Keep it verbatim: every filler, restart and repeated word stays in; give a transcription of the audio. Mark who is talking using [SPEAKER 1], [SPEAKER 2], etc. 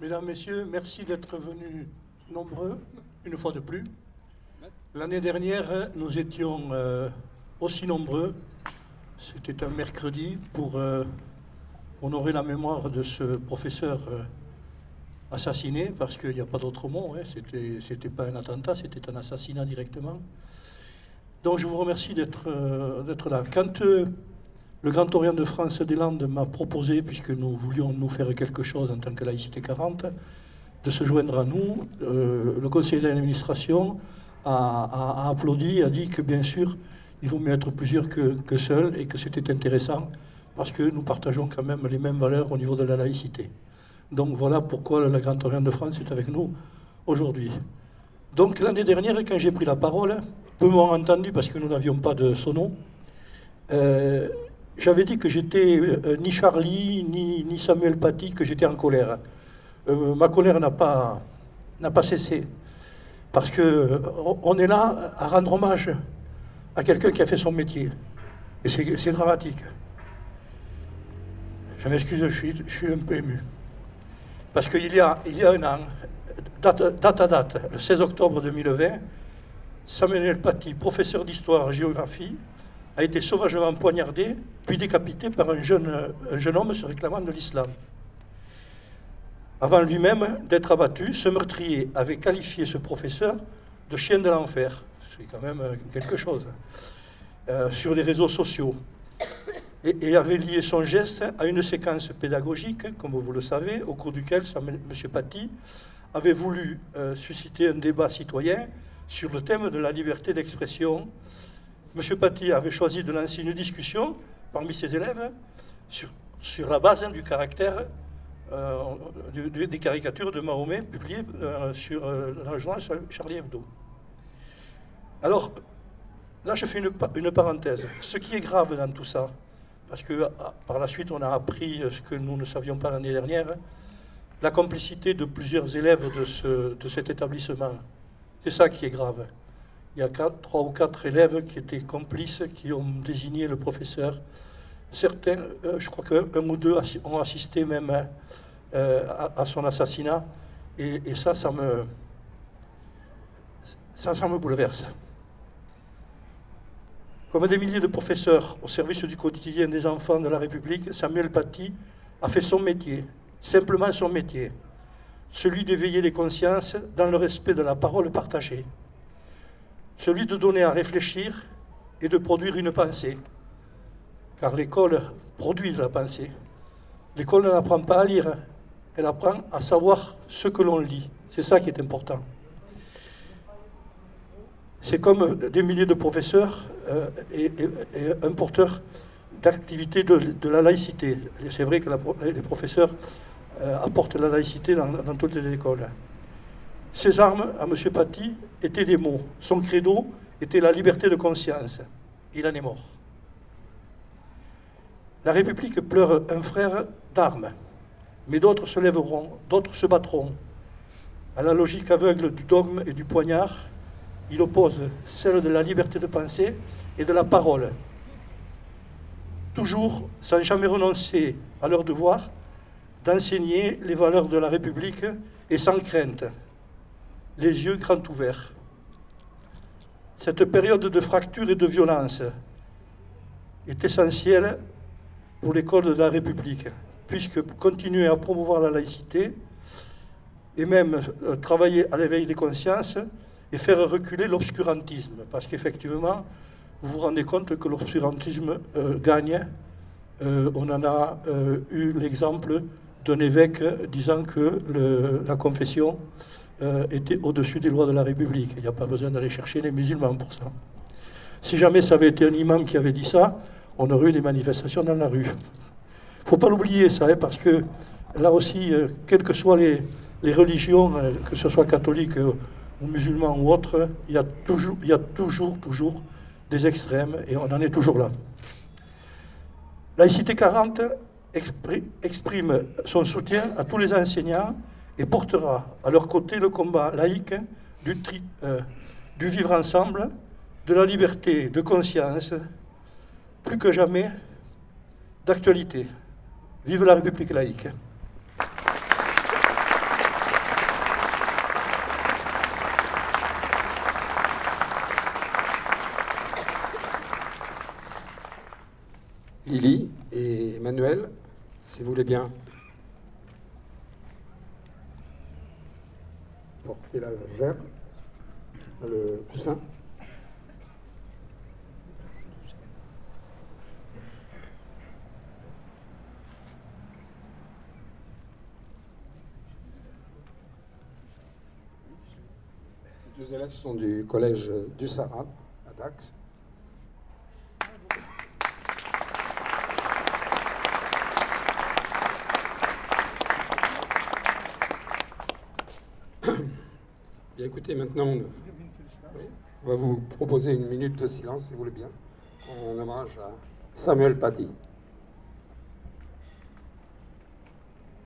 [SPEAKER 1] Mesdames, Messieurs, merci d'être venus nombreux, une fois de plus. L'année dernière, nous étions euh, aussi nombreux. C'était un mercredi pour euh, honorer la mémoire de ce professeur euh, assassiné, parce qu'il n'y a pas d'autre mot, hein. C'était, c'était pas un attentat, c'était un assassinat directement. Donc je vous remercie d'être, euh, d'être là. Quand euh, le Grand Orient de France des Landes m'a proposé, puisque nous voulions nous faire quelque chose en tant que laïcité quarante, de se joindre à nous, euh, le conseil d'administration a, a, a applaudi, a dit que bien sûr, il vaut mieux être plusieurs que, que seuls, et que c'était intéressant, parce que nous partageons quand même les mêmes valeurs au niveau de la laïcité. Donc voilà pourquoi le Grand Orient de France est avec nous aujourd'hui. Donc l'année dernière, quand j'ai pris la parole, peu m'ont entendu parce que nous n'avions pas de sono, euh, j'avais dit que j'étais euh, ni Charlie, ni, ni Samuel Paty, que j'étais en colère. Euh, ma colère n'a pas, n'a pas cessé, parce qu'on euh, est là à rendre hommage à quelqu'un qui a fait son métier. Et c'est, c'est dramatique. Je m'excuse, je suis, je suis un peu ému. Parce qu'il y a, il y a un an, date, date à date, le seize octobre deux mille vingt, Samuel Paty, professeur d'histoire-géographie, a été sauvagement poignardé, puis décapité par un jeune, un jeune homme se réclamant de l'islam. Avant lui-même d'être abattu, ce meurtrier avait qualifié ce professeur de chien de l'enfer. C'est quand même quelque chose. Euh, sur les réseaux sociaux. Et, et avait lié son geste à une séquence pédagogique, comme vous le savez, au cours duquel M. Paty avait voulu euh, susciter un débat citoyen sur le thème de la liberté d'expression. M. Paty avait choisi de lancer une discussion parmi ses élèves sur, sur la base hein, du caractère euh, du, du, des caricatures de Mahomet publiées euh, sur, euh, dans le journal Charlie Hebdo. Alors, là, je fais une, une parenthèse. Ce qui est grave dans tout ça, parce que par la suite, on a appris ce que nous ne savions pas l'année dernière, la complicité de plusieurs élèves de, ce, de cet établissement. C'est ça qui est grave. Il y a quatre, trois ou quatre élèves qui étaient complices, qui ont désigné le professeur. Certains, euh, je crois qu'un ou deux ont assisté même euh, à, à son assassinat. Et, et ça, ça me, ça, ça me bouleverse. Comme des milliers de professeurs au service du quotidien des enfants de la République, Samuel Paty a fait son métier, simplement son métier, celui d'éveiller les consciences dans le respect de la parole partagée, celui de donner à réfléchir et de produire une pensée, car l'école produit de la pensée. L'école n'apprend pas à lire, elle apprend à savoir ce que l'on lit. C'est ça qui est important. C'est comme des milliers de professeurs euh, et, et, et un porteur d'activité de, de la laïcité. C'est vrai que la, les professeurs euh, apportent la laïcité dans, dans toutes les écoles. Ses armes, à M. Paty, étaient des mots. Son credo était la liberté de conscience. Il en est mort. La République pleure un frère d'armes, mais d'autres se lèveront, d'autres se battront. À la logique aveugle du dogme et du poignard, il oppose celle de la liberté de pensée et de la parole. Toujours sans jamais renoncer à leur devoir d'enseigner les valeurs de la République et sans crainte, les yeux grands ouverts. Cette période de fracture et de violence est essentielle pour l'école de la République, puisque continuer à promouvoir la laïcité et même euh, travailler à l'éveil des consciences et faire reculer l'obscurantisme, parce qu'effectivement, vous vous rendez compte que l'obscurantisme euh, gagne. Euh, on en a euh, eu l'exemple d'un évêque disant que le, la confession euh, était au-dessus des lois de la République. Il n'y a pas besoin d'aller chercher les musulmans pour ça. Si jamais ça avait été un imam qui avait dit ça, on aurait eu des manifestations dans la rue. Il ne faut pas l'oublier, ça, hein, parce que là aussi, euh, quelles que soient les, les religions, euh, que ce soit catholique, euh, ou musulmans ou autres, il y a toujours, il y a toujours, toujours des extrêmes, et on en est toujours là. Laïcité quarante exprime son soutien à tous les enseignants et portera à leur côté le combat laïque du, tri, euh, du vivre ensemble, de la liberté de conscience, plus que jamais d'actualité. Vive la République laïque.
[SPEAKER 2] Lily et Emmanuel, si vous voulez bien porter la gerbe, le coussin. Les deux élèves sont du collège du Sahara, à Dax. Bien, écoutez, maintenant, on, on va vous proposer une minute de silence, si vous voulez bien, en hommage à Samuel Paty.